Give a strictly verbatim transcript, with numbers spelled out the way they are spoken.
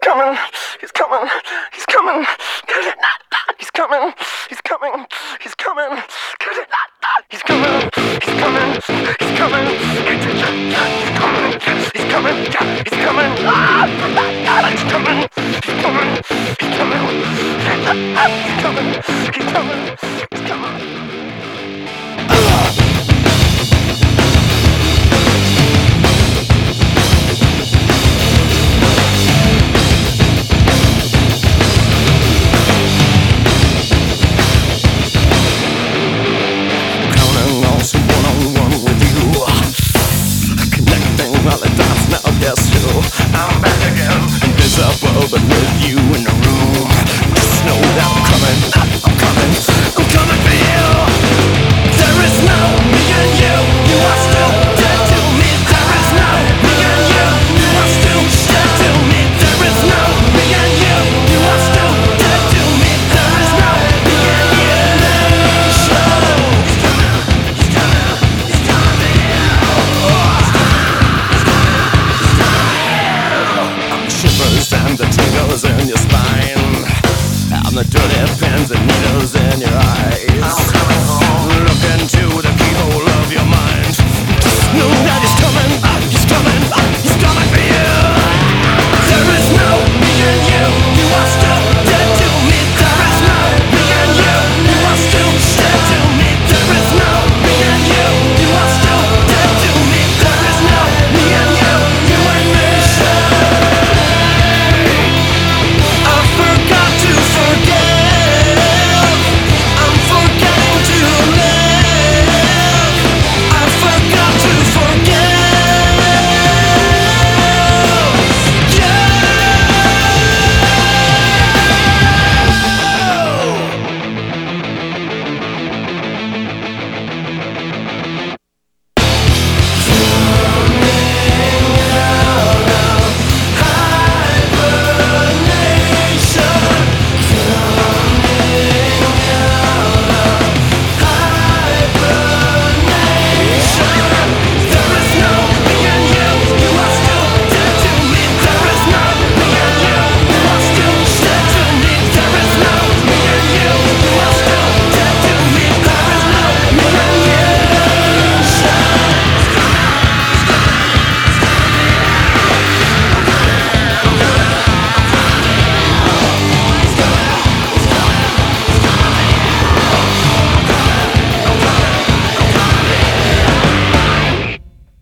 coming, he's coming, he's coming, he's coming, he's coming, he's coming, he's coming, he's coming, he's coming, he's coming, he's coming, he's coming, ah, he's coming, he's coming, he's coming, he's coming, he's coming, he's coming. I'm back again, invisible, but with you in the room. Just know that I'm coming, I'm coming, I'm coming for you. There is no me and you, you are still dead to me. There is no me and you, you are still dead to me. There is no me and you, you are still dead to me. There is no me and you. He's coming, he's coming, he's coming for you. And the tingles in your spine, and the dirty pins and needles in your eyes.